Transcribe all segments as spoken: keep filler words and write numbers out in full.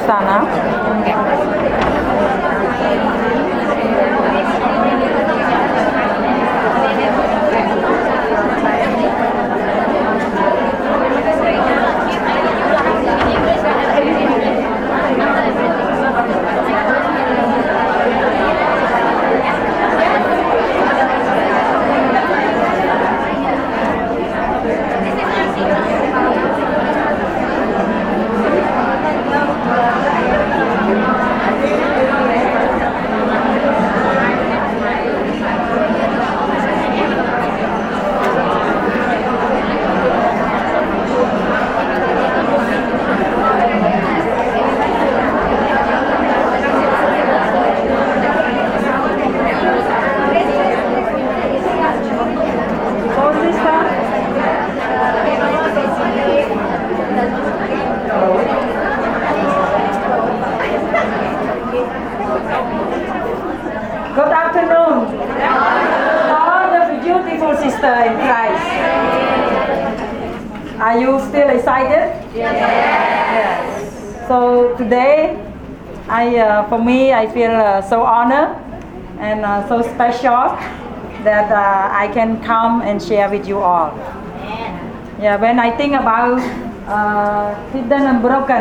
start now. Good afternoon, all the beautiful sisters in Christ. Are you still excited? Yes. Yes. So today, I, uh, for me, I feel uh, so honored and uh, so special that uh, I can come and share with you all. Yeah, when I think about uh, hidden and broken,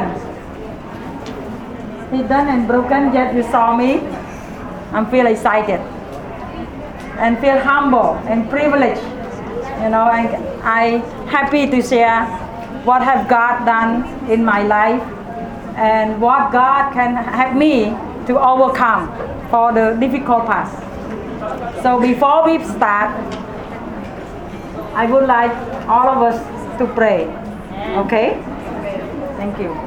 hidden and broken, yet you saw me. I feel excited and feel humble and privileged, you know, and I happy to share what have God done in my life and what God can help me to overcome for the difficult past. So before we start, I would like all of us to pray. Okay? Thank you.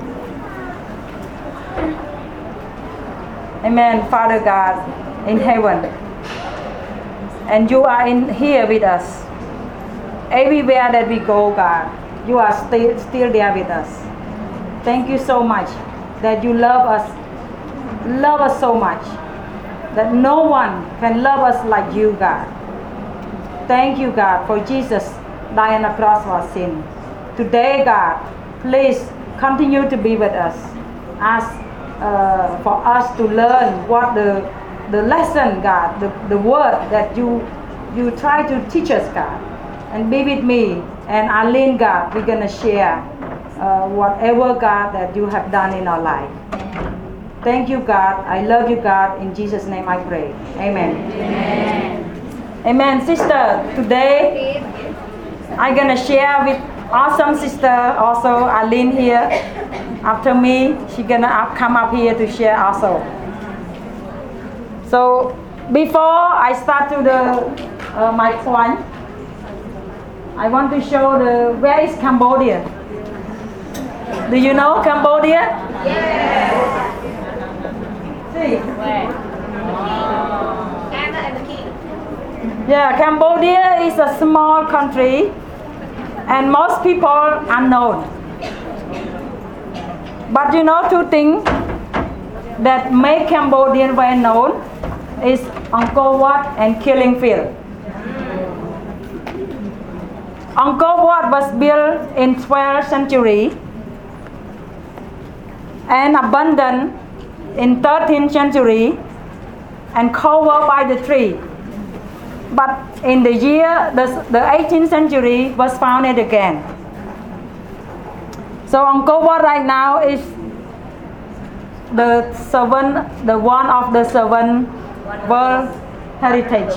Amen. Father God in heaven, and you are in here with us. Everywhere that we go, God, you are still still there with us. Thank you so much that you love us, love us so much that no one can love us like you, God. Thank you, God, for Jesus dying on the cross for our sin. Today, God, please continue to be with us. Ask Uh, for us to learn what the the lesson, God, the, the word that you you try to teach us, God, and be with me and Arlene, God. We're gonna share uh, whatever, God, that you have done in our life. Thank you, God. I love you, God. In Jesus' name, I pray. Amen. Amen. Amen, sister. Today, I'm gonna share with awesome sister, also Arlene here. After me, she's gonna up, come up here to share also. So before I start to the uh, my point, I want to show the where is Cambodia. Do you know Cambodia? Yes. See. Yeah, Cambodia is a small country, and most people unknown. But you know, two things that make Cambodian well known is Angkor Wat and Killing Field. Angkor Wat was built in twelfth century and abandoned in thirteenth century and covered by the tree. But in the year, the, the eighteenth century was founded again. So Angkor Wat right now is the seven, the one of the seven World Heritage.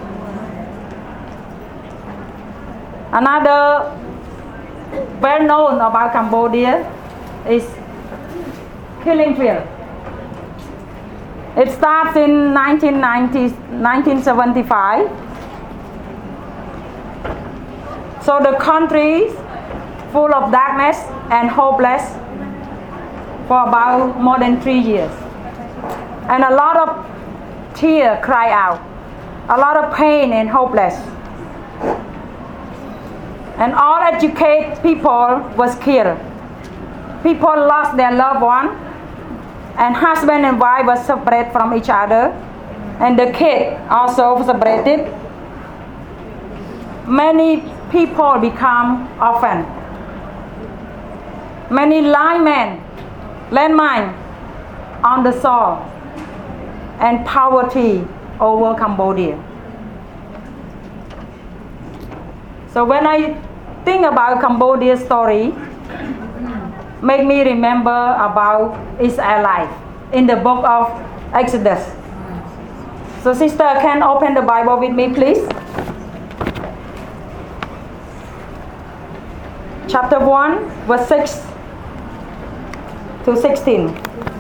Another well known about Cambodia is Killing Field. It starts in nineteen ninety, nineteen seventy-five. So the country full of darkness and hopeless for about more than three years. And a lot of tears cry out, a lot of pain and hopeless. And all educated people was killed. People lost their loved one, and husband and wife were separated from each other, and the kid also separated. Many people become orphaned. Many linemen, landmine on the soil and poverty over Cambodia. So when I think about Cambodia's story, make me remember about Israelite in the book of Exodus. So sister, can open the Bible with me, please? Chapter one, verse six to sixteen.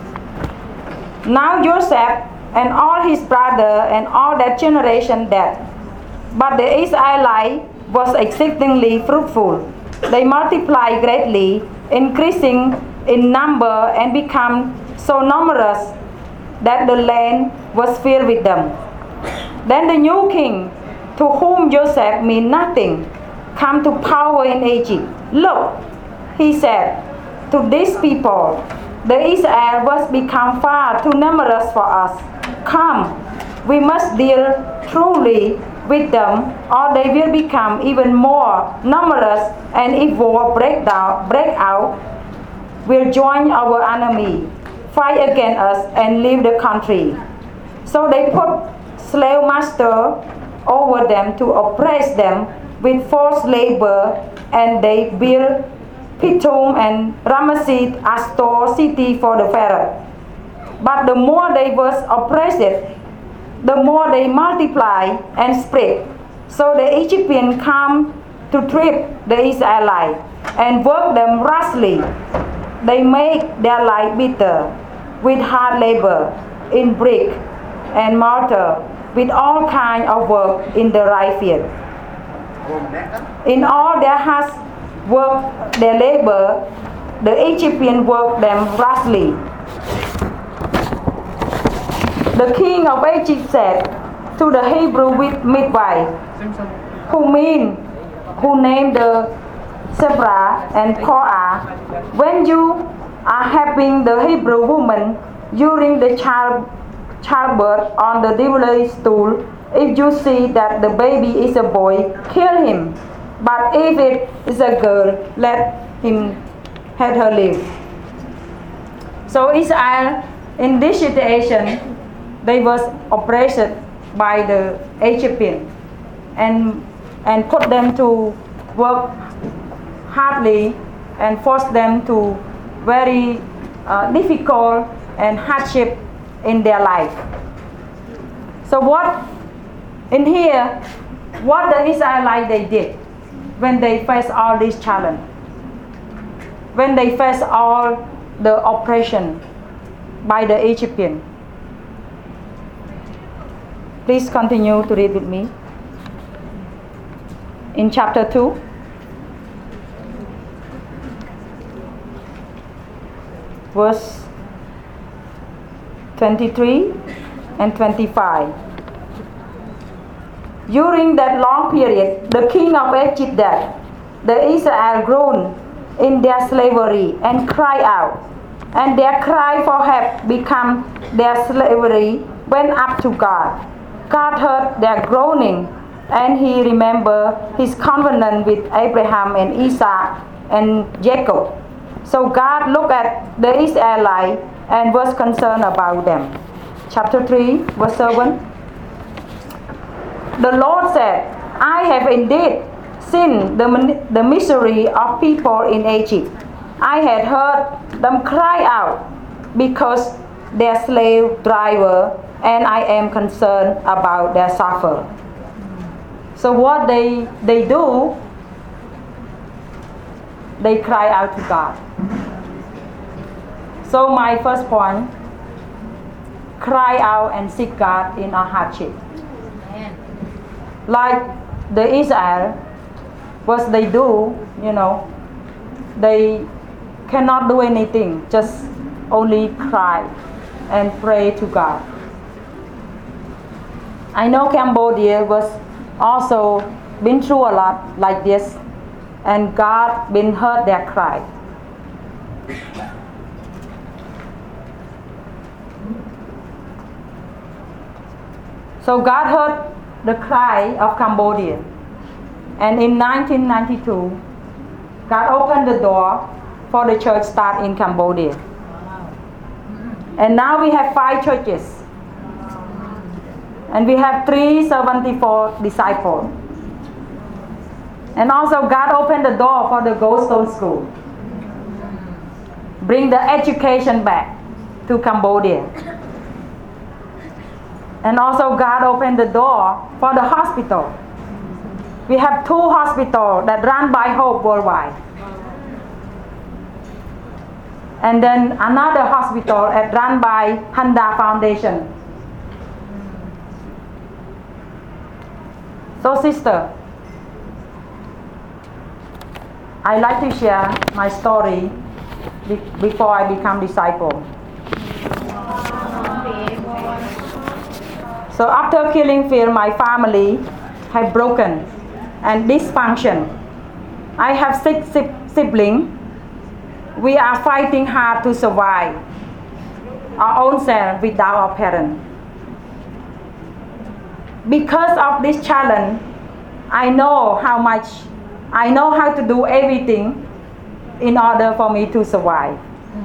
Now Joseph and all his brother and all that generation dead, but the Israelite was exceedingly fruitful. They multiplied greatly, increasing in number, and become so numerous that the land was filled with them. Then the new king, to whom Joseph meant nothing, came to power in Egypt. Look, he said to these people, the Israel was become far too numerous for us. Come, we must deal truly with them, or they will become even more numerous, and if war break down, break out, will join our enemy, fight against us, and leave the country. So they put slave master over them to oppress them with forced labor, and they built Pithom and Ramesses as store city for the Pharaoh. But the more they was oppressed, the more they multiply and spread. So the Egyptians come to trip the Israelites and work them rashly. They make their life bitter with hard labor in brick and mortar, with all kinds of work in the rye field. In all their hard work, their labor, the Egyptians work them rashly. The king of Egypt said to the Hebrew midwife, who mean, who named the Zebra and Korah, when you are having the Hebrew woman during the child, childbirth on the delivery stool, if you see that the baby is a boy, kill him. But if it is a girl, let him let her live. So Israel, in this situation, they was oppressed by the Egyptian and and put them to work hardly and force them to very uh, difficult and hardship in their life. So what in here, what the Israelites they did when they face all these challenge, when they face all the oppression by the Egyptian. Please continue to read with me. In chapter two, verse twenty-three and twenty-five. During that long period, the king of Egypt died. The Israel groaned in their slavery and cried out, and their cry for help became their slavery went up to God. God heard their groaning, and he remembered his covenant with Abraham and Isaac and Jacob. So God looked at the Israelites and was concerned about them. Chapter three, verse seven. The Lord said, I have indeed seen the, the misery of people in Egypt. I had heard them cry out because their slave driver, and I am concerned about their suffer. So what they they do, they cry out to God. So my first point, cry out and seek God in our hardship. Amen. Like the Israel, what they do, you know, they cannot do anything, just only cry and pray to God. I know Cambodia was also been through a lot like this, and God been heard their cry. So God heard the cry of Cambodia, and in nineteen ninety-two, God opened the door for the church start in Cambodia. And now we have five churches. And we have three hundred seventy-four disciples. And also God opened the door for the Goldstone School. Bring the education back to Cambodia. And also God opened the door for the hospital. We have two hospitals that run by Hope Worldwide. And then another hospital that run by Handa Foundation. So sister, I like to share my story be- before I become disciple. So after killing fear, my family have broken and dysfunction. I have six siblings. We are fighting hard to survive our own self without our parents. Because of this challenge, I know how much, I know how to do everything in order for me to survive.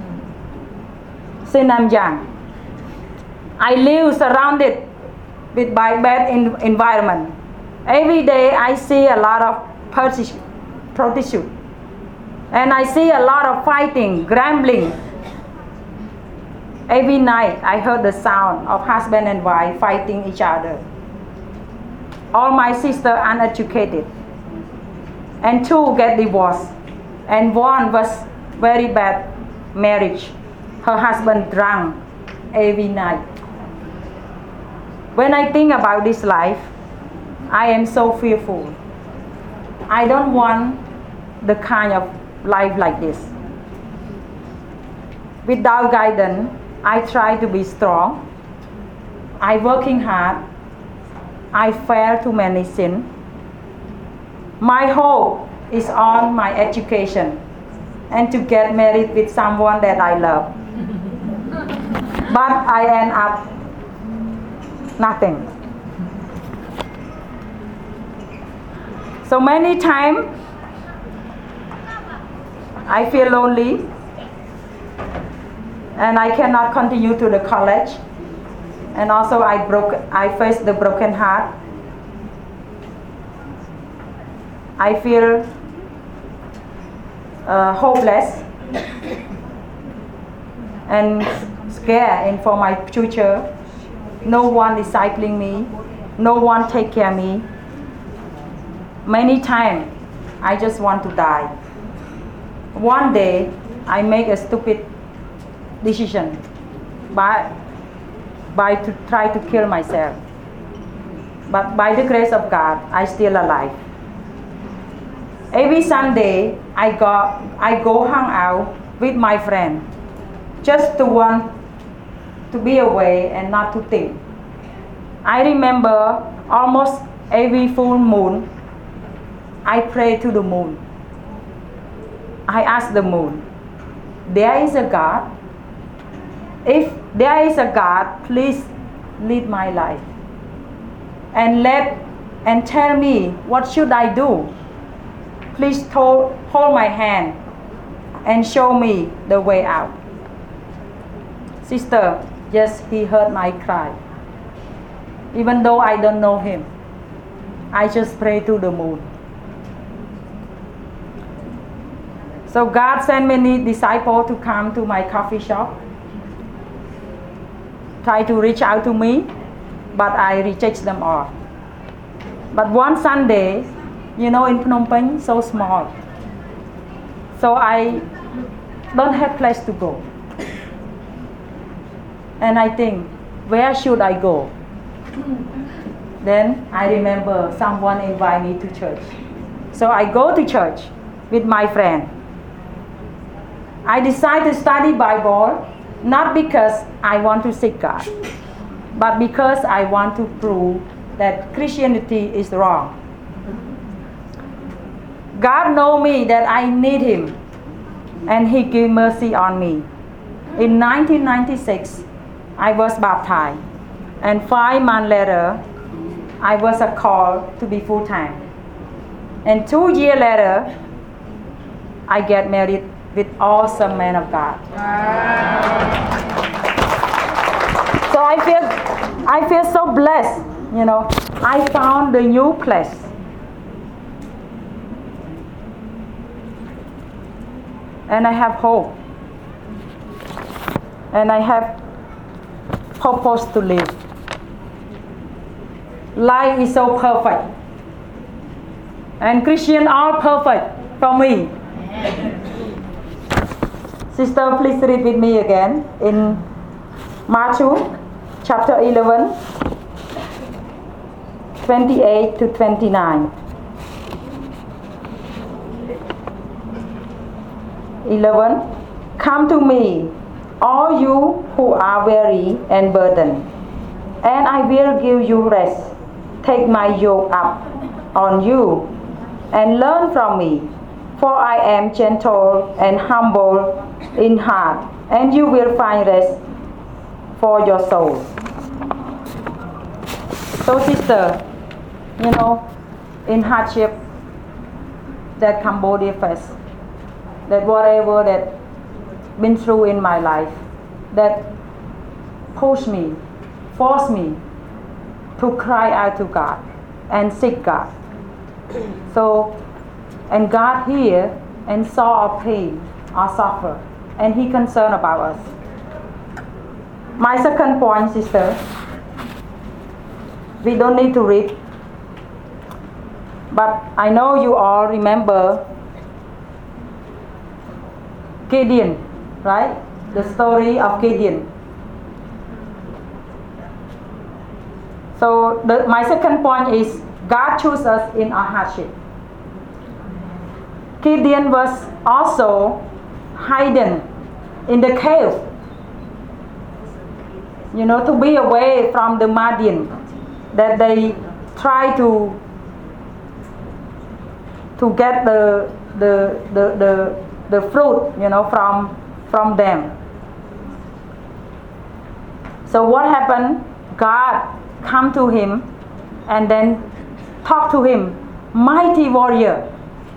Since I'm young, I live surrounded with my bad in, environment. Every day I see a lot of prostitution, and I see a lot of fighting, gambling. Every night I heard the sound of husband and wife fighting each other. All my sisters uneducated, and two get divorced, and one was very bad marriage. Her husband drank every night. When I think about this life, I am so fearful. I don't want the kind of life like this. Without guidance, I try to be strong. I working hard. I fail too many sins. My hope is on my education and to get married with someone that I love. But I end up nothing. So many times I feel lonely and I cannot continue to the college. And also I broke, I faced the broken heart. I feel uh, hopeless and scared and for my future. No one discipling me, no one take care of me. Many times I just want to die. One day I make a stupid decision by by to try to kill myself. But by the grace of God, I still alive. Every Sunday, I go, I go hang out with my friend, just to want to be away and not to think. I remember almost every full moon, I pray to the moon. I ask the moon, there is a God? If there is a God, please lead my life. And let and tell me what should I do. Please to, hold my hand and show me the way out. Sister, yes, he heard my cry. Even though I don't know him, I just pray to the moon. So God sent many disciples to come to my coffee shop, try to reach out to me, but I reject them all. But one Sunday, you know, in Phnom Penh, so small, so I don't have place to go. And I think, where should I go? Then I remember someone invite me to church. So I go to church with my friend. I decide to study Bible, not because I want to seek God, but because I want to prove that Christianity is wrong. God knows me that I need Him, and He gave mercy on me. In nineteen ninety-six, I was baptized, and five months later, I was called to be full-time. And two years later, I get married with awesome man of God. Wow. I feel so blessed. You know, I found the new place. And I have hope. And I have purpose to live. Life is so perfect. And Christian are perfect for me. Sister, please read with me again in Matthew chapter eleven, twenty-eight to twenty-nine. eleven. Come to me, all you who are weary and burdened, and I will give you rest. Take my yoke up on you and learn from me, for I am gentle and humble in heart, and you will find rest for your soul. So sister, you know, in hardship that Cambodia face, that whatever that been through in my life, that push me, force me to cry out to God and seek God. So, and God hear and saw our pain, our suffer, and He concerned about us. My second point, sister, we don't need to read, but I know you all remember Gideon, right? The story of Gideon. So the, my second point is God chose us in our hardship. Gideon was also hidden in the cave, you know, to be away from the Midian that they try to to get the the the the, the fruit, you know, from from them. So what happened? God come to him and then talk to him, mighty warrior,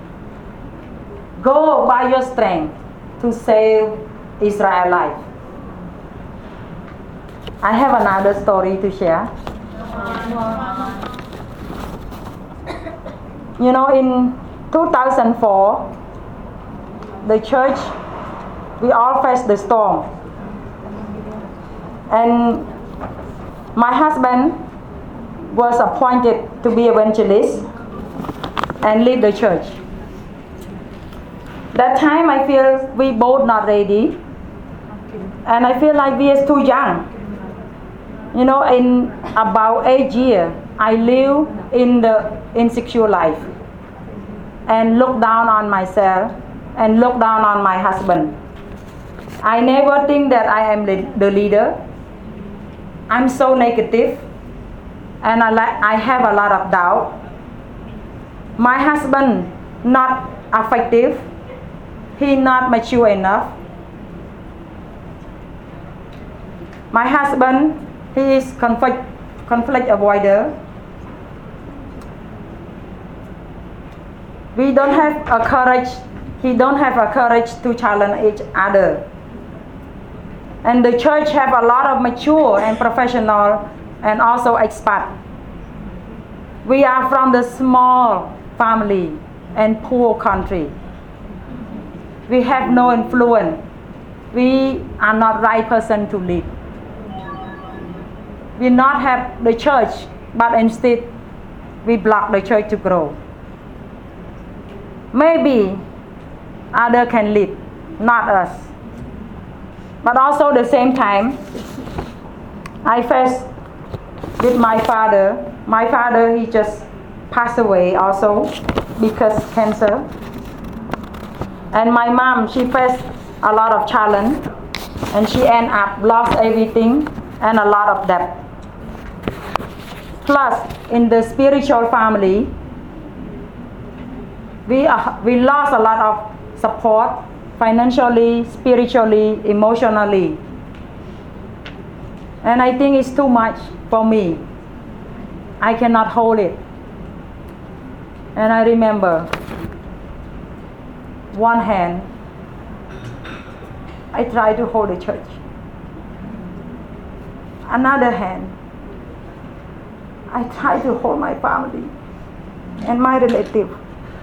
go by your strength to save Israel life. I have another story to share. You know, in two thousand four, the church, we all faced the storm. And my husband was appointed to be evangelist and lead the church. That time I feel we both not ready, and I feel like we are too young. You know, in about eight years, I live in the insecure life and look down on myself and look down on my husband. I never think that I am the leader. I'm so negative, and I, like, I have a lot of doubt. My husband not effective. He not mature enough. My husband, he is conflict, conflict avoider. We don't have a courage. He don't have a courage to challenge each other. And the church have a lot of mature and professional and also expat. We are from the small family and poor country. We have no influence. We are not right person to lead. We not have the church, but instead we block the church to grow. Maybe other can lead, not us. But also the same time, I faced with my father. My father, he just passed away also because cancer. And my mom, she faced a lot of challenge, and she ended up lost everything and a lot of debt. Plus, in the spiritual family, we are, we lost a lot of support, financially, spiritually, emotionally. And I think it's too much for me. I cannot hold it. And I remember one hand, I try to hold the church. Another hand, I try to hold my family and my relative.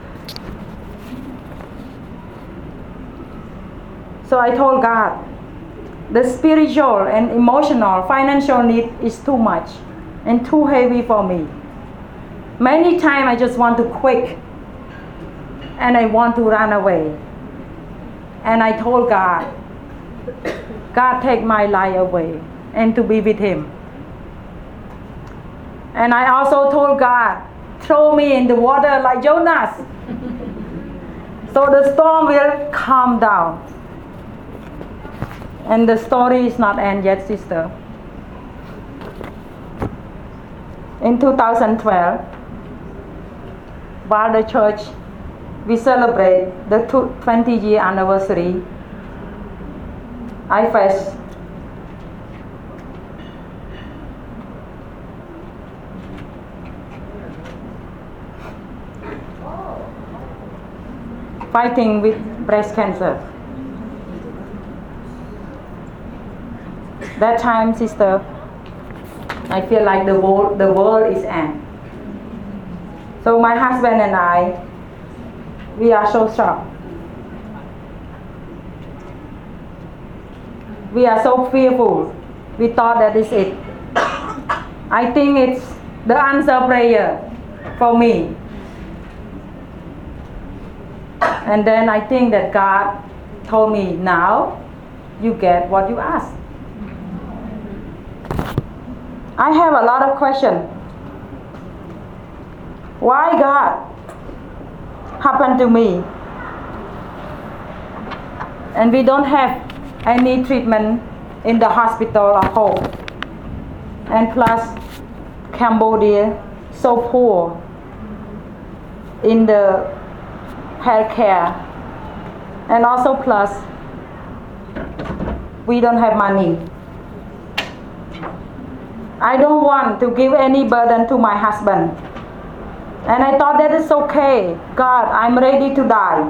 So I told God, the spiritual and emotional, financial need is too much and too heavy for me. Many times I just want to quit and I want to run away. And I told God, God, take my life away and to be with Him. And I also told God, throw me in the water like Jonas, so the storm will calm down. And the story is not end yet, sister. In two thousand twelve, while the church, we celebrate the twenty year anniversary, I faced fighting with breast cancer. That time, sister, I feel like the world, the world is end. So my husband and I, we are so shocked. We are so fearful. We thought that is it. I think it's the answer prayer for me. And then I think that God told me, now you get what you ask. I have a lot of questions. Why God happened to me? And we don't have any treatment in the hospital at home. And plus, Cambodia so poor in the healthcare. And also plus, we don't have money. I don't want to give any burden to my husband. And I thought that is okay. God, I'm ready to die.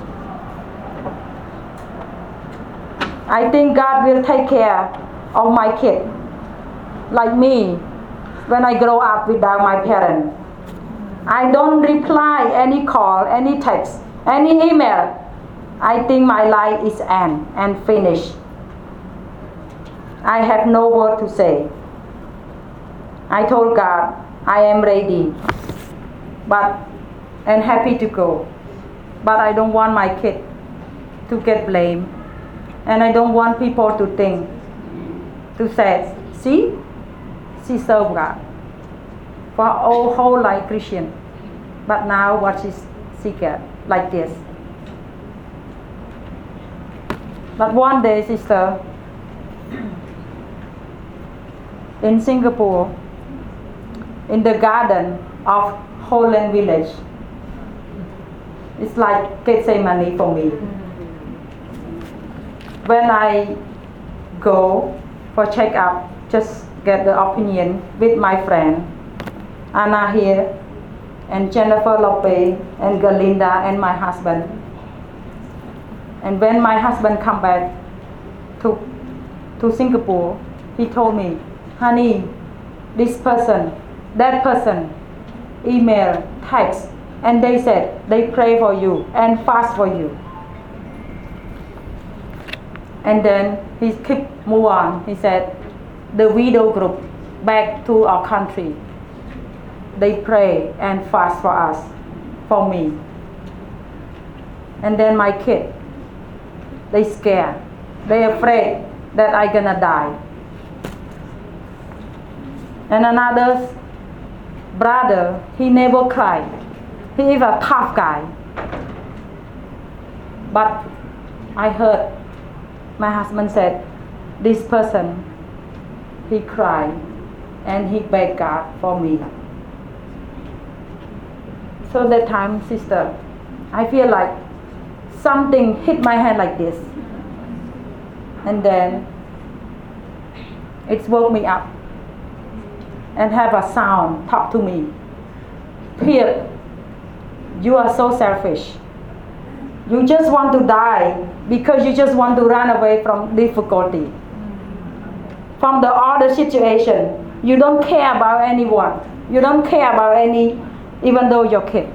I think God will take care of my kid, like me, when I grow up without my parents. I don't reply any call, any text, any email. I think my life is end and finished. I have no word to say. I told God, I am ready, but and happy to go. But I don't want my kid to get blamed. And I don't want people to think, to say, see, she served God for all whole life Christian. But now what she, she get like this. But one day, sister, in Singapore, in the garden of Holland Village, it's like Gethsemane for me. When I go for checkup, just get the opinion with my friend Anna here, and Jennifer Lopez, and Galinda, and my husband. And when my husband come back to to Singapore, he told me, honey, this person, that person, email, text, and they said they pray for you and fast for you. And then he keep move on. He said, the widow group back to our country, they pray and fast for us, for me. And then my kid, they scared. They afraid that I gonna die. And another brother, he never cried. He is a tough guy. But I heard my husband said, this person, he cried and he begged God for me. So that time, sister, I feel like something hit my hand like this. And then it woke me up and have a sound talk to me. Pierre, you are so selfish. You just want to die because you just want to run away from difficulty, from the other situation. You don't care about anyone. You don't care about any, even though your kid.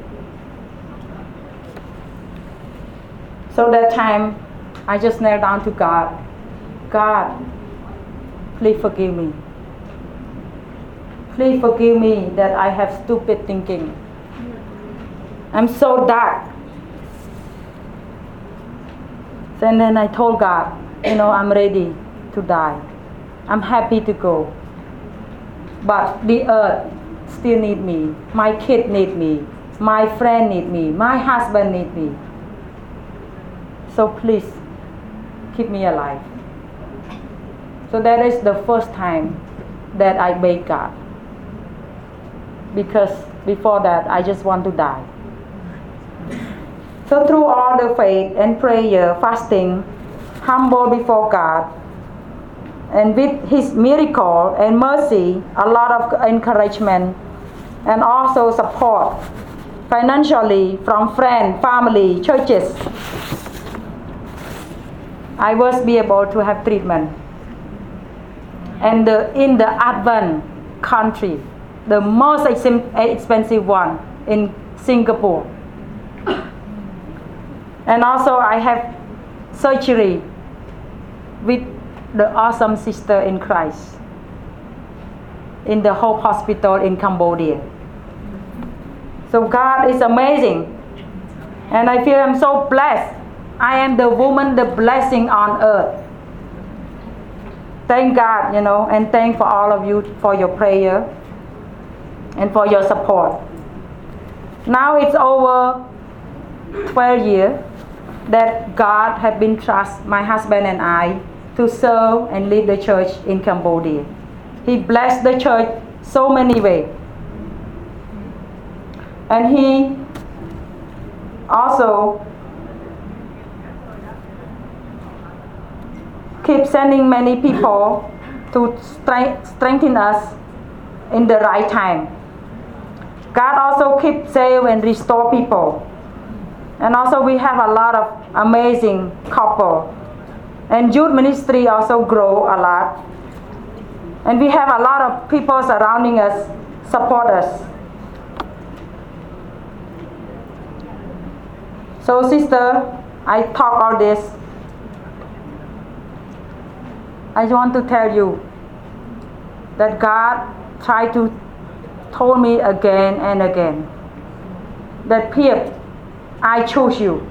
So that time, I just knelt down to God. God, please forgive me. Please forgive me that I have stupid thinking. I'm so dark. And then I told God, you know, I'm ready to die. I'm happy to go. But the earth still need me. My kid need me. My friend need me. My husband need me. So please, keep me alive. So that is the first time that I beg God. Because before that, I just want to die. So through all the faith and prayer, fasting, humble before God, and with His miracle and mercy, a lot of encouragement and also support financially from friends, family, churches, I was be able to have treatment. And the, in the advanced country, the most expensive one in Singapore. And also I have surgery with the awesome sister in Christ in the Hope Hospital in Cambodia. So God is amazing. And I feel I'm so blessed. I am the woman, the blessing on earth. Thank God, you know, and thank for all of you for your prayer and for your support. Now it's over twelve years that God has been trust my husband and I to serve and lead the church in Cambodia. He blessed the church so many ways. And He also keeps sending many people to strengthen us in the right time. God also keeps save and restore people. And also we have a lot of amazing couple. And youth ministry also grow a lot. And we have a lot of people surrounding us, support us. So sister, I talk all this. I want to tell you that God tried to told me again and again that Piep, I choose you.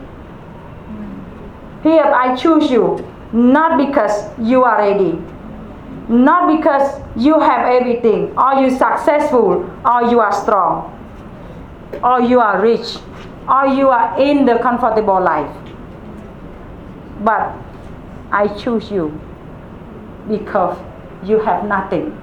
Piep, I choose you not because you are ready, not because you have everything, or you successful, or you are strong, or you are rich, or you are in the comfortable life. But I choose you because you have nothing.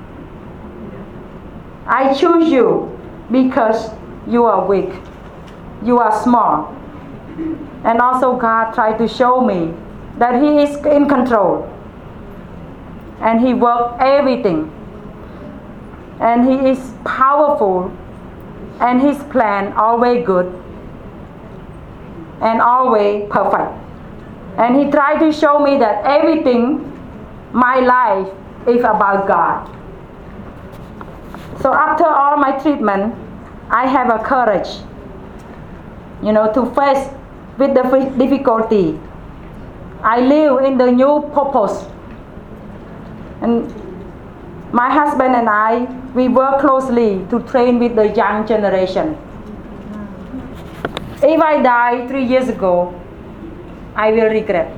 I choose you because you are weak, you are small. And also God tried to show me that He is in control. And He works everything. And He is powerful. And His plan always good. And always perfect. And He tried to show me that everything, my life, is about God. So after all my treatment, I have a courage, you know, to face with the difficulty. I live in the new purpose. And my husband and I, we work closely to train with the young generation. If I die three years ago, I will regret.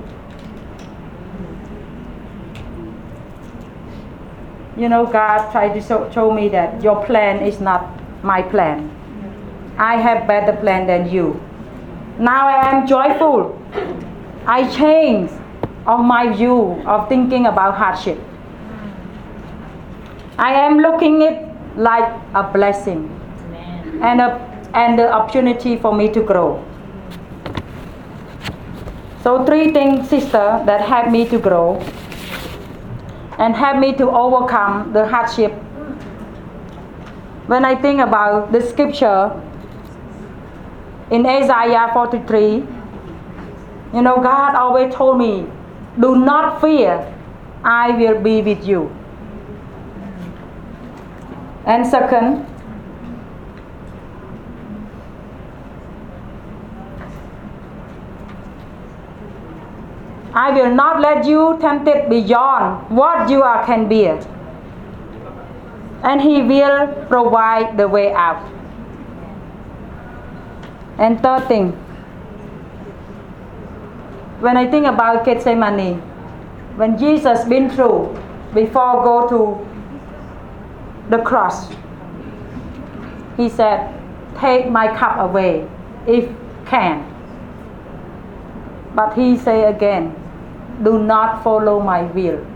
You know, God tried to show, show me that your plan is not my plan. I have better plan than you. Now I am joyful. I change of my view of thinking about hardship. I am looking it like a blessing. Amen. and a and the opportunity for me to grow. So three things, sister, that help me to grow and help me to overcome the hardship. When I think about the scripture in Isaiah forty-three, you know, God always told me, do not fear, I will be with you. And second, I will not let you tempted beyond what you are can bear. And He will provide the way out. And third thing, when I think about Gethsemane, when Jesus been through before go to the cross, He said, take my cup away if can. But He say again, do not follow my will.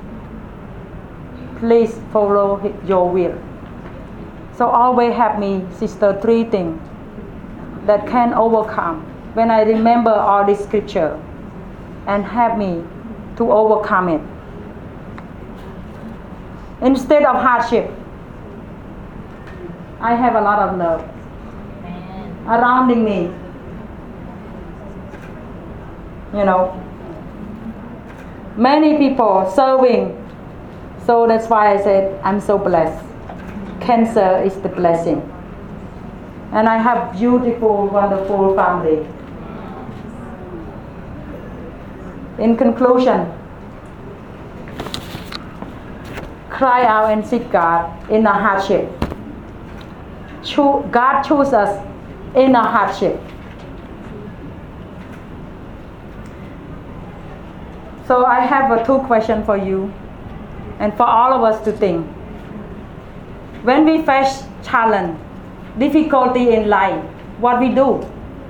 Please follow your will. So always have me, sister, three things that can overcome when I remember all this scripture, and help me to overcome it. Instead of hardship, I have a lot of love surrounding me. You know, many people serving. So that's why I said I'm so blessed. Cancer is the blessing. And I have beautiful, wonderful family. In conclusion, cry out and seek God in a hardship. Cho- God chose us in a hardship. So I have a two questions for you and for all of us to think. When we face challenge, difficulty in life, what we do?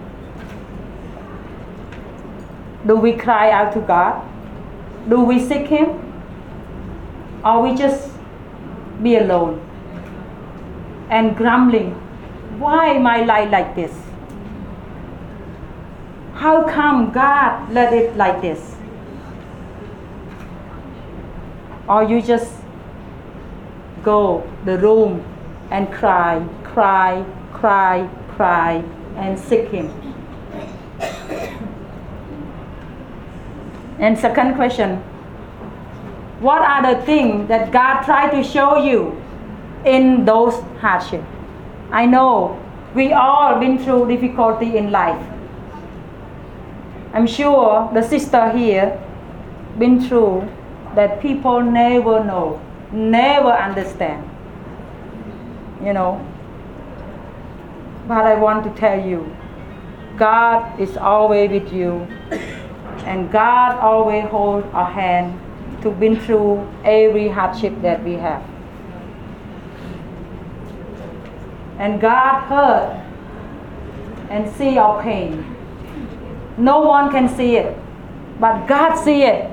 Do we cry out to God? Do we seek Him? Or we just be alone and grumbling? Why my life like this? How come God let it like this? Or you just go the room and cry, cry, cry, cry, and seek Him. And second question, what are the things that God tried to show you in those hardships? I know we all been through difficulty in life. I'm sure the sister here been through that people never know, never understand. You know. But I want to tell you, God is always with you. And God always holds our hand to been through every hardship that we have. And God heard and see our pain. No one can see it, but God see it.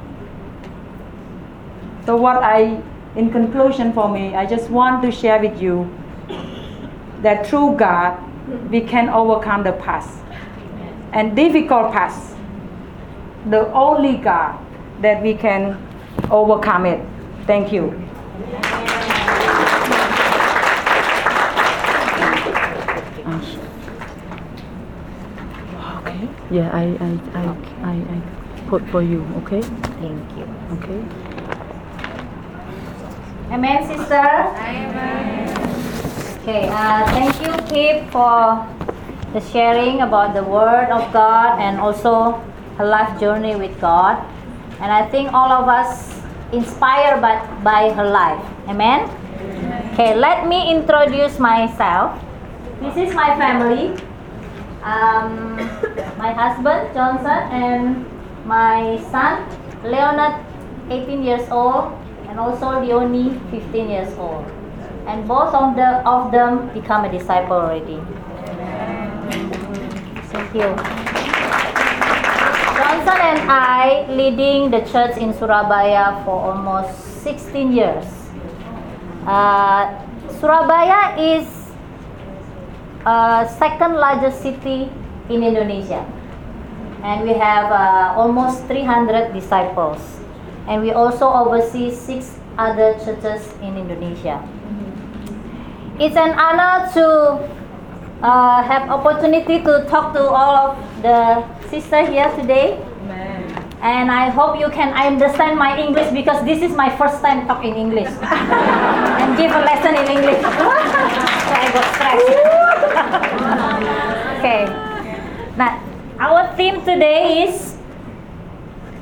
So what I, in conclusion for me, I just want to share with you that through God, we can overcome the past and difficult past. The only God that we can overcome it. Thank you. Okay. Yeah, I I I I, I put for you. Okay. Thank you. Okay. Amen, sister. Amen. Okay. Uh, thank you, Kip, for the sharing about the Word of God and also her life journey with God. And I think all of us inspired by, by her life. Amen? Okay, let me introduce myself. This is my family. Um, my husband, Johnson, and my son, Leonard, eighteen years old, and also Leonie, fifteen years old. And both of, the, of them become a disciple already. Thank you. Johnson and I leading the church in Surabaya for almost sixteen years. Uh, Surabaya is uh, second largest city in Indonesia, and we have uh, almost three hundred disciples, and we also oversee six other churches in Indonesia. It's an honor to uh, have opportunity to talk to all of the sisters here today. Amen. And I hope you can understand my English, because this is my first time talk in English and give a lesson in English. So I got stressed. Okay. Now, our theme today is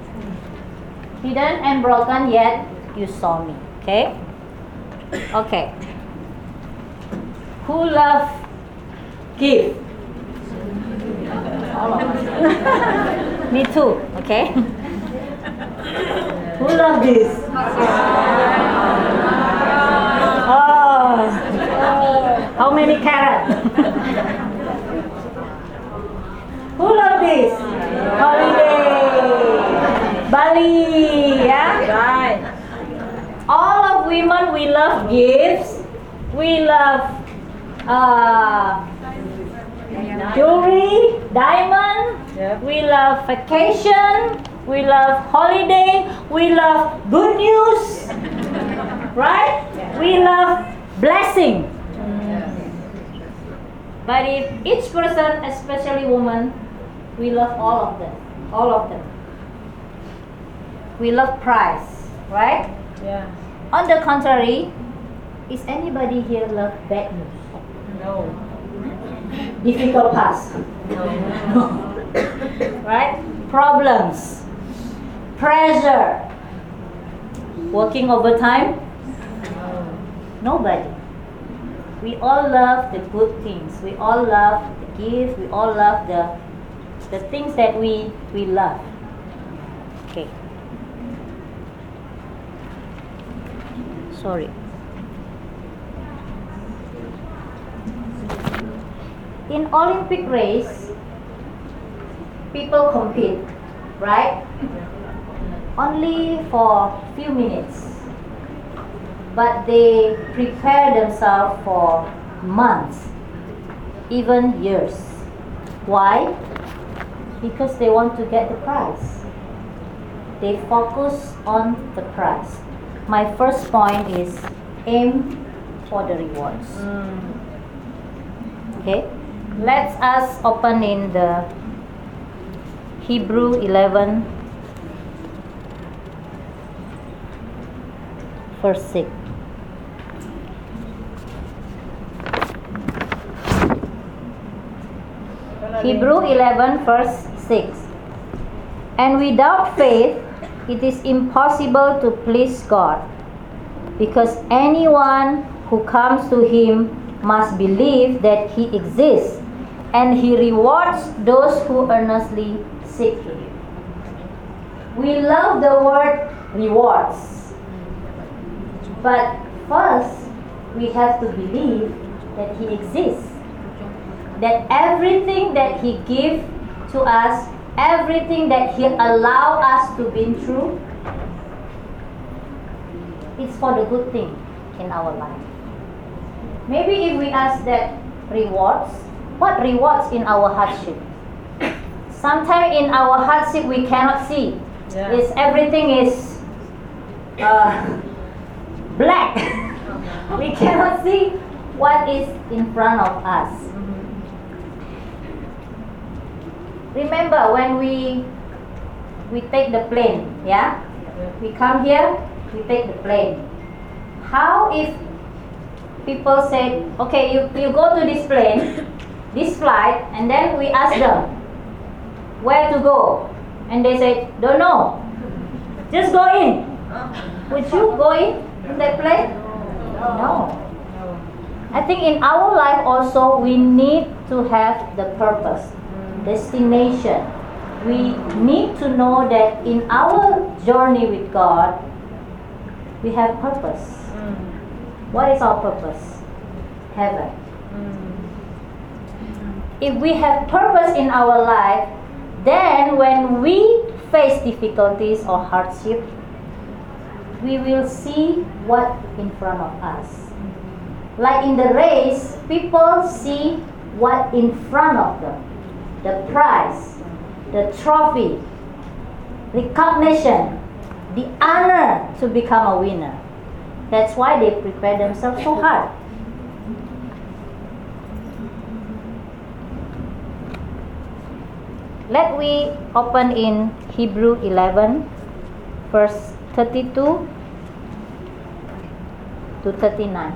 hidden and broken, yet you saw me. Okay? Okay. Who love give? All of us. Me too. Okay? Who love this? Oh. How many carrots? Who love this? Holiday. Bali. Yeah? Right. All of women, we love gifts. We love uh, jewelry, diamond. Yep. We love vacation. We love holiday. We love good news. Right? We love blessing. But if each person, especially women, we love all of them. All of them. We love prize. Right? Yeah. On the contrary, is anybody here love bad news? No. Difficult past? No. Right? Problems, pressure, working overtime? Nobody. We all love the good things. We all love the gifts. We all love the the things that we we love. Okay. Sorry. In Olympic race, people compete, right? Only for few minutes. But they prepare themselves for months, even years. Why? Because they want to get the prize. They focus on the prize. My first point is aim for the rewards. Mm. Okay, let's us open in the Hebrew eleven, verse six. Hebrew eleven, verse six. And without faith, it is impossible to please God, because anyone who comes to Him must believe that He exists, and He rewards those who earnestly seek Him. We love the word rewards, but first we have to believe that He exists, that everything that He gives to us, everything that He allows us to be through, it's for the good thing in our life. Maybe if we ask that rewards, what rewards in our hardship? Sometimes in our hardship we cannot see. Yeah. It's, everything is uh, black. We cannot see what is in front of us. Remember when we we take the plane, yeah? We come here, we take the plane. How if people say, okay, you, you go to this plane, this flight, and then we ask them where to go, and they say, don't know, just go in. Would you go in, in that plane? No. I think in our life also we need to have the purpose, destination. We need to know that in our journey with God, we have purpose. What is our purpose? Heaven. If we have purpose in our life, then when we face difficulties or hardship, we will see what in front of us. Like in the race, people see what in front of them. The prize, the trophy, recognition, the honor to become a winner. That's why they prepare themselves so hard. Let we open in Hebrew eleven, verse thirty-two to thirty-nine.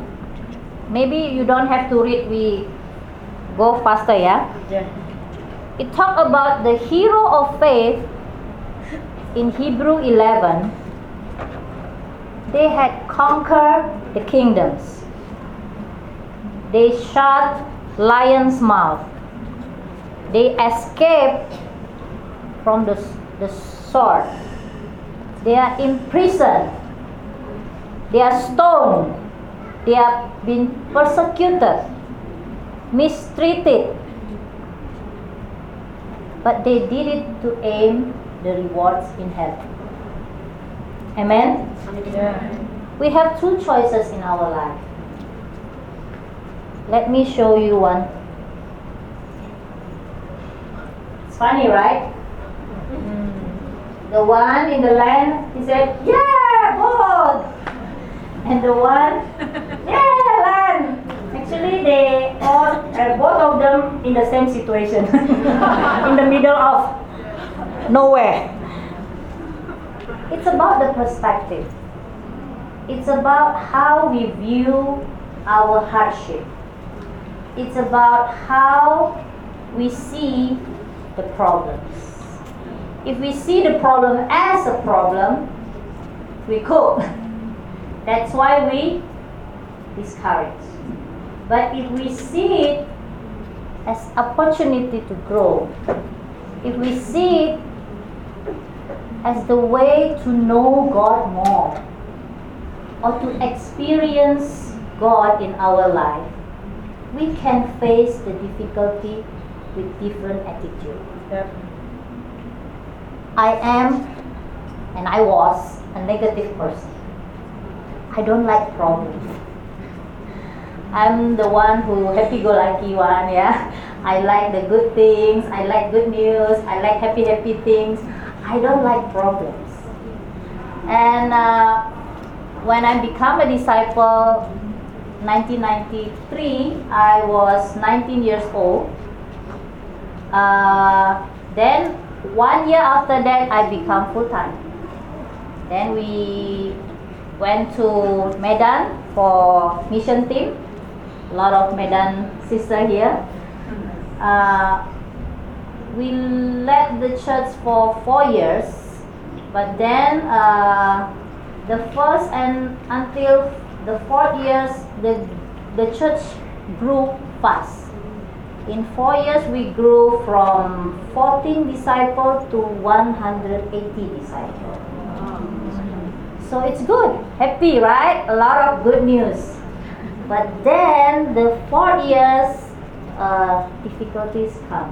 Maybe you don't have to read, we go faster, yeah? Yeah. it talk about the hero of faith in Hebrew eleven. They had conquered the kingdoms. They shut lion's mouth. They escaped from the, the sword. They are imprisoned. They are stoned. They have been persecuted, mistreated. But they did it to aim the rewards in heaven. Amen? Yeah. We have two choices in our life. Let me show you one. It's funny, right? The one in the land, he said, yeah, boat. And the one, yeah, land. Actually, they all, uh, both of them in the same situation, in the middle of nowhere. It's about the perspective. It's about how we view our hardship. It's about how we see the problems. If we see the problem as a problem, we cope. That's why we discourage. But if we see it as opportunity to grow, if we see it as the way to know God more, or to experience God in our life, we can face the difficulty with different attitude. Yep. I am, and I was, a negative person. I don't like problems. I'm the one who happy-go-lucky one, yeah. I like the good things, I like good news, I like happy, happy things. I don't like problems. And uh, when I become a disciple, nineteen ninety-three, I was nineteen years old. Uh, then one year after that, I become full-time. Then we went to Medan for mission team. A lot of Medan sisters here. Uh, we led the church for four years, but then uh, the first and until the fourth years, the the church grew fast. In four years, we grew from fourteen disciples to one hundred eighty disciples. So it's good, happy, right? A lot of good news. But then the four years, uh, difficulties come.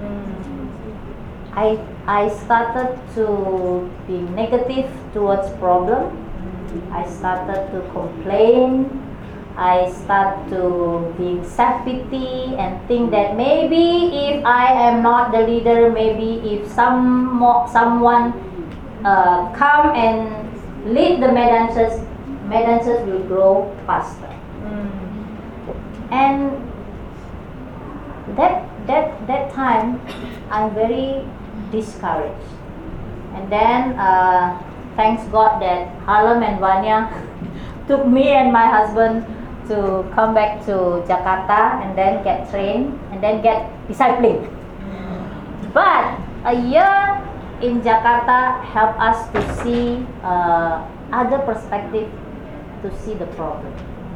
I I started to be negative towards problem. I started to complain. I start to be self-pity and think that maybe if I am not the leader, maybe if some more, someone uh, come and lead the Medan church, Medan church will grow faster. And that that that time, I'm very discouraged. And then, uh, thanks God that Harlem and Vanya took me and my husband to come back to Jakarta and then get trained and then get discipling. But a year in Jakarta helped us to see uh, other perspective, to see the problem.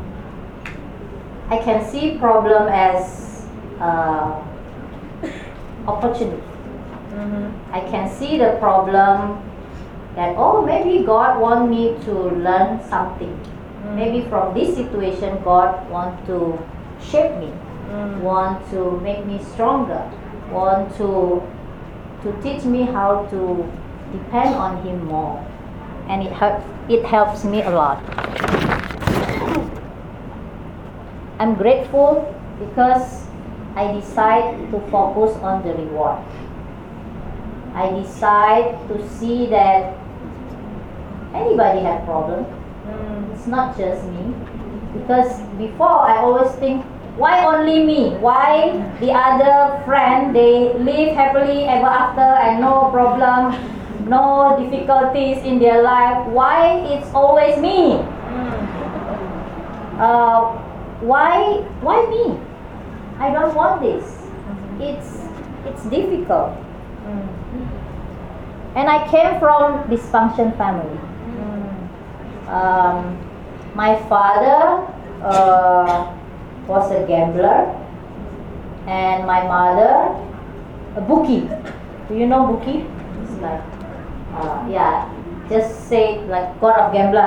I can see problem as uh, opportunity. Mm-hmm. I can see the problem that, oh, maybe God want me to learn something. Mm. Maybe from this situation, God want to shape me, mm. want to make me stronger, want to to teach me how to depend on Him more, and it help, it helps me a lot. I'm grateful because I decide to focus on the reward. I decide to see that anybody have problem. Mm. It's not just me. Because before I always think, why only me? Why the other friend, they live happily ever after and no problem, no difficulties in their life. Why it's always me? Mm. Uh, why why me? I don't want this. Mm-hmm. It's it's difficult. Mm. And I came from dysfunction family. Mm. Um, my father uh, was a gambler, and my mother a bookie. Do you know bookie? It's like, uh, yeah, just say like god of gambler.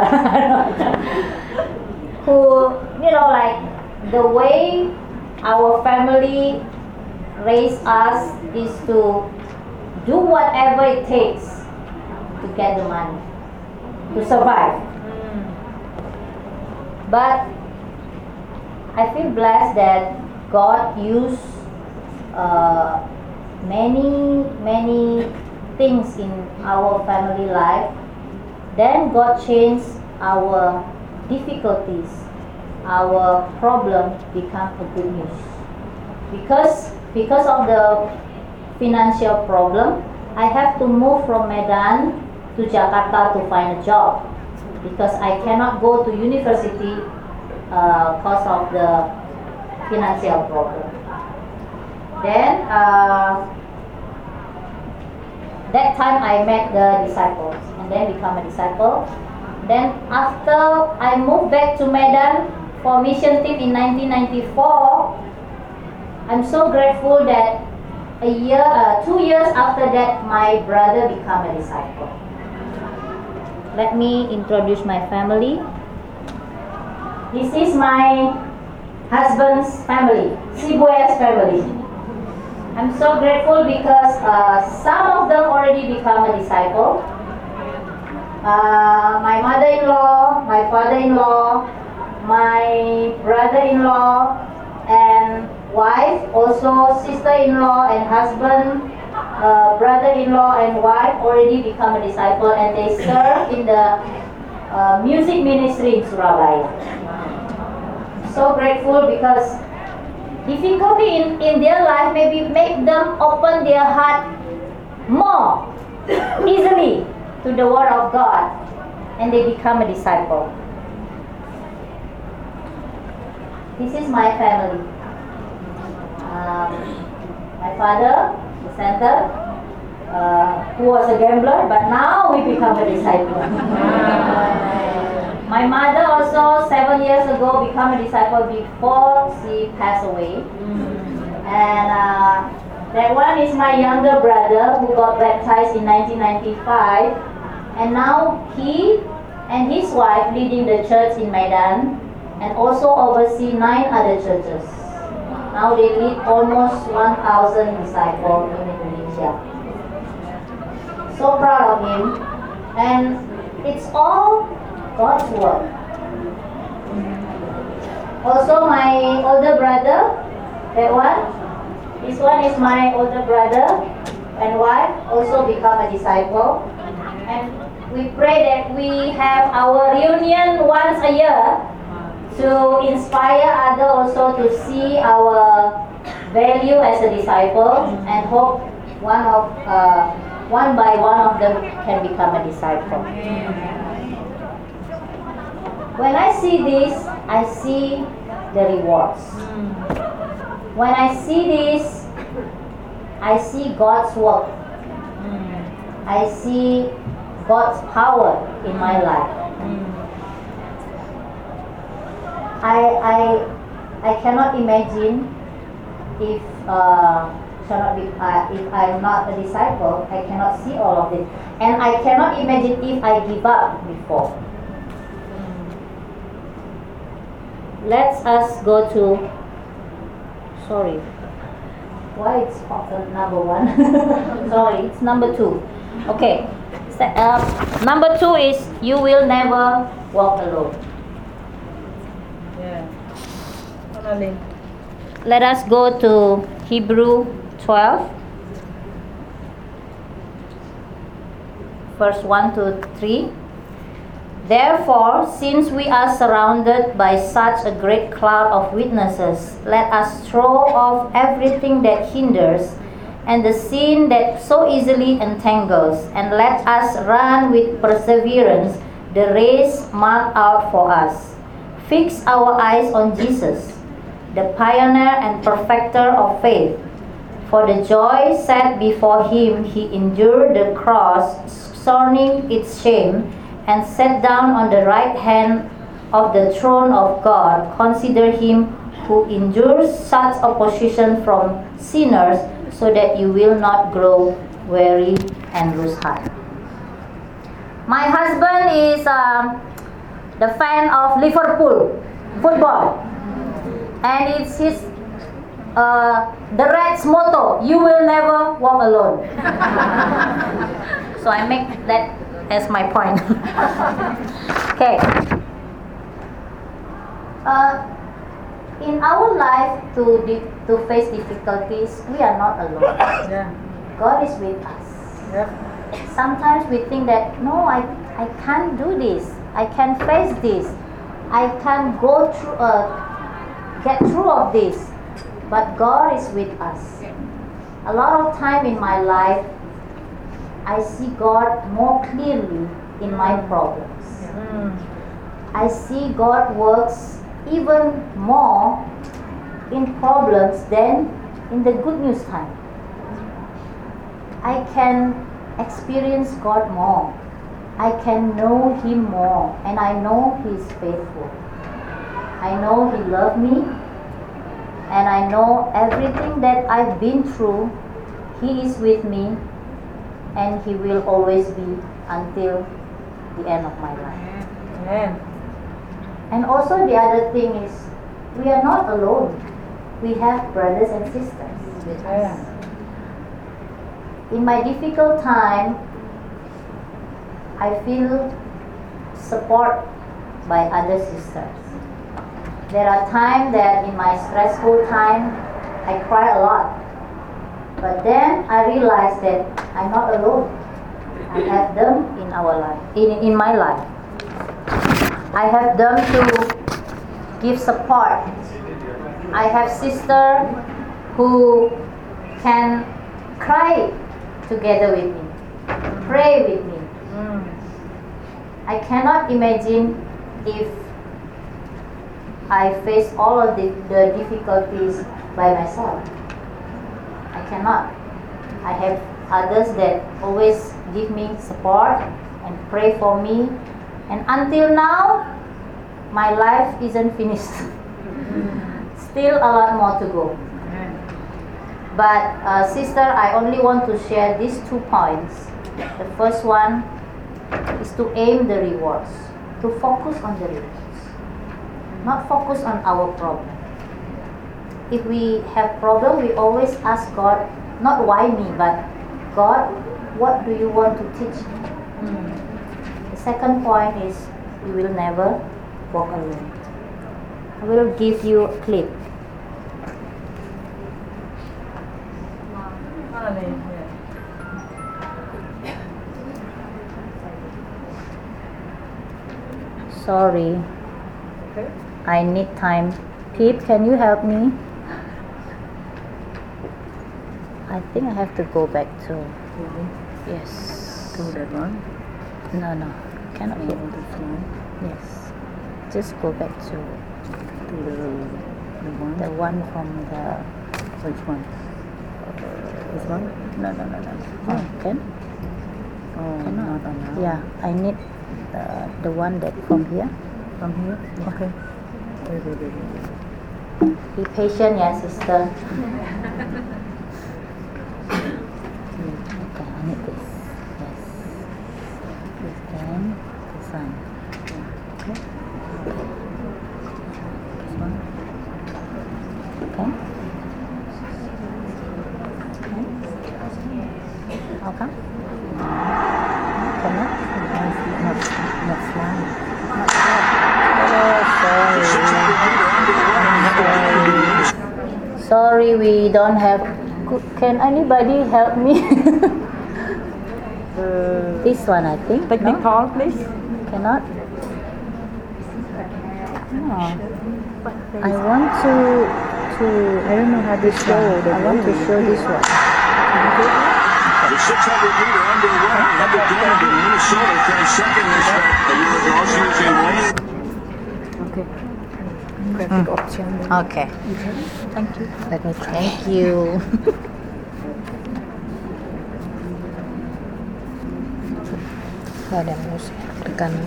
Who, you know, like the way our family raised us is to do whatever it takes to get the money, to survive. Mm. But I feel blessed that God used uh, many, many things in our family life. Then God changed our difficulties, our problem become a good news. Because because of the financial problem, I have to move from Medan to Jakarta to find a job because I cannot go to university uh, because of the financial problem. Then uh, that time I met the disciples and then become a disciple. Then after I moved back to Medan for mission trip in nineteen ninety-four, I'm so grateful that a year, uh, two years after that, my brother became a disciple. Let me introduce my family. This is my husband's family, Sibuya's family. I'm so grateful because uh, some of them already become a disciple. Uh, my mother-in-law, my father-in-law, my brother-in-law, and wife, also sister-in-law and husband, uh, brother-in-law and wife already become a disciple, and they serve in the uh, music ministry in Surabaya. So grateful because difficulty in, in their life maybe make them open their heart more easily to the word of God, and they become a disciple. This is my family. Um, my father, the center, uh, who was a gambler, but now we become a disciple. My mother also seven years ago became a disciple before she passed away. And uh, that one is my younger brother who got baptized in nineteen ninety-five, and now he and his wife leading the church in Medan and also oversee nine other churches. Now they lead almost one thousand disciples in Indonesia. So proud of him, and it's all God's work. Also my older brother, that one, this one is my older brother and wife, also become a disciple. And we pray that we have our reunion once a year to inspire others also to see our value as a disciple, and hope one of uh, one by one of them can become a disciple. When I see this, I see the rewards. When I see this, I see God's work. I see God's power in my life. I, I, I cannot imagine if uh, cannot be, uh, if I'm not a disciple. I cannot see all of this, and I cannot imagine if I give up before. Let's us go to. Sorry, why it's often number one? Sorry, it's number two. Okay, so, uh, number two is you will never walk alone. Yeah. Finally. Let us go to Hebrew twelve, verse one to three. Therefore, since we are surrounded by such a great cloud of witnesses, let us throw off everything that hinders and the sin that so easily entangles, and let us run with perseverance the race marked out for us. Fix our eyes on Jesus, the pioneer and perfecter of faith. For the joy set before him, he endured the cross, scorning its shame, and sat down on the right hand of the throne of God. Consider him who endures such opposition from sinners, so that you will not grow weary and lose heart. My husband is um, the fan of Liverpool football, and it's his uh, the Reds motto: "You will never walk alone." So I make that as my point. Okay. Uh, in our life, to di- to face difficulties, we are not alone. Yeah. God is with us. Yep. Sometimes we think that no, I, I can't do this. I can't face this. I can't go through, uh, get through of this. But God is with us. A lot of time in my life, I see God more clearly in my problems. Mm. I see God works even more in problems than in the good news time. I can experience God more. I can know Him more, and I know He is faithful. I know He loves me, and I know everything that I've been through, He is with me, and He will always be until the end of my life. Amen. And also the other thing is, we are not alone. We have brothers and sisters with us. In my difficult time, I feel support by other sisters. There are times that in my stressful time, I cry a lot. But then I realize that I'm not alone. I have them in our life, in, in my life. I have them to give support. I have sister who can cry together with me, pray with me. Mm. I cannot imagine if I face all of the, the difficulties by myself. I cannot. I have others that always give me support and pray for me. And until now, my life isn't finished. Still a lot more to go. But uh, sister, I only want to share these two points. The first one is to aim the rewards, to focus on the rewards, not focus on our problem. If we have problem, we always ask God, not why me, but God, what do you want to teach me? Mm. The second point is, we will never walk alone. I will give you a clip. Sorry, Okay. I need time. Pip, can you help me? I think I have to go back to. Yes. To that one. No, no, cannot Oh, hear. this one. Yes. Just go back to To the, the one. the one from the. Which one? This one? No, no, no, no. no. Oh. Oh, can? Oh, Cannot. not now. Yeah, I need the the one that from here. From here? Okay. Wait, wait, wait, wait. Be patient, yeah, sister. Okay, I need this. Yes. This one. This one. Okay. This one. Okay. Okay. How come? Cannot? Not, not slide. Not slide. Oh, sorry. Sorry, we don't have. Can anybody help me? Uh, This one, I think. technical, No? please. Cannot. No. I want to to. I don't know how to show. I want to show this one. The six hundred meter underway. Heather Dillard in Minnesota finished second this a year ago. She was in lane. Okay. Graphic option. Okay. Thank you. Let me thank you. Nggak ada musik klik kanan.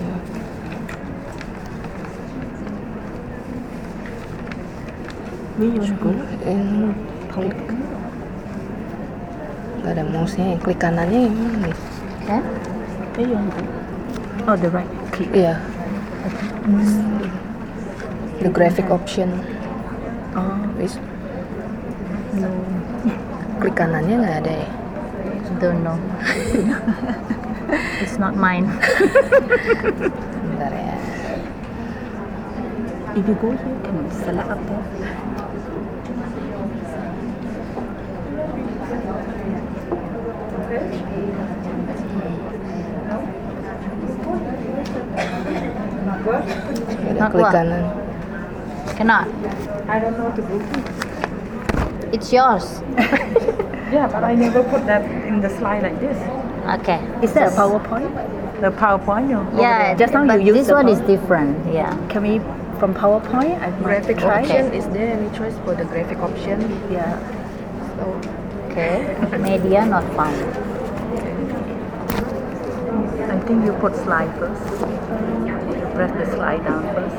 Ini klik. Nggak ada mouse-nya, klik kanannya yang mana nih? Kan? Oh, the right click. Iya. The graphic option. Oh, Wis. Klik kanannya nggak ada ya? Don't know. It's not mine. Bentar ya. if you go here, can you select up there? Ada Not klik what? kanan. Cannot. I don't know to do. It's yours. Yeah, but I never put that in the slide like this. Okay. Is that a PowerPoint? The PowerPoint, no? Yeah, Just now but you use this the one is power- different. Yeah. Can we from PowerPoint? I Graphic Okay. option, is there any choice for the graphic option? Yeah. So, Okay. Media not found. I think you put slide first. You press the slide down first.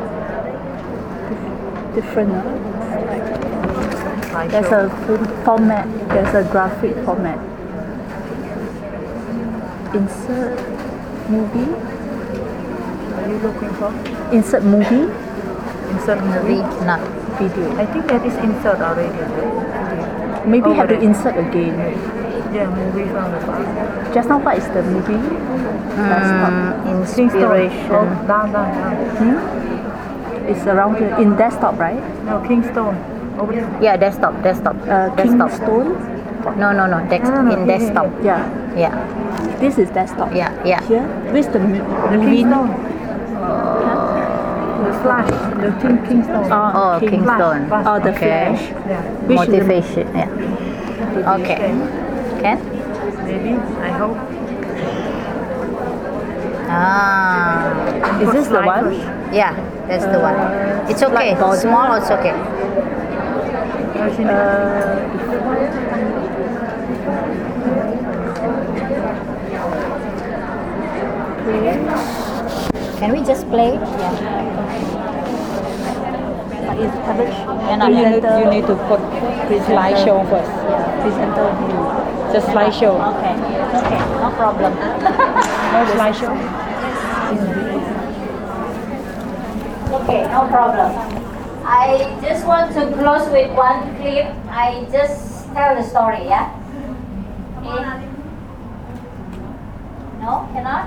Different. Huh? Slide There's show. a f- format. There's a graphic format. Insert movie. What are you looking for? Insert movie. Insert movie. Read not. Video. I think that is insert already. Right? Maybe Over have to there. insert again. Yeah, movie from the past. Just now, what is the movie? Mm, Kingston. inspiration. Oh, down, down, down. Hmm? It's around here in desktop, right? No, Kingston. Over there. Yeah, desktop, desktop, Uh, desktop. Kingstone. No, no, no. Dex- No, no, in here, here, desktop. Yeah. Yeah, This is desktop. yeah, yeah. Here. Where's the mo- The movie? Kingston. The flash. The King Kingston. Oh, King- Kingston. Flash. Oh, the Okay. flash. Yeah. Which is the- Motivation. Yeah. Okay. Can? Maybe. I hope. Ah. Is Put this the slide one? first. Yeah, that's the one. Uh, It's okay. like border. Small, it's okay. Where's in it? Uh, Can we just play? Yeah. is average. Cannot. You need, you need to put slideshow first. Presenter view. Just slideshow. Okay. Okay. No problem. No slideshow. Okay, no problem. I just want to close with one clip. I just tell the story, yeah? Okay. No, cannot?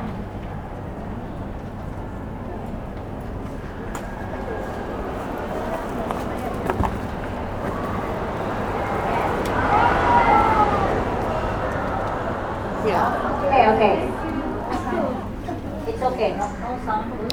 Yeah. Okay, okay. It's okay. No, no sound.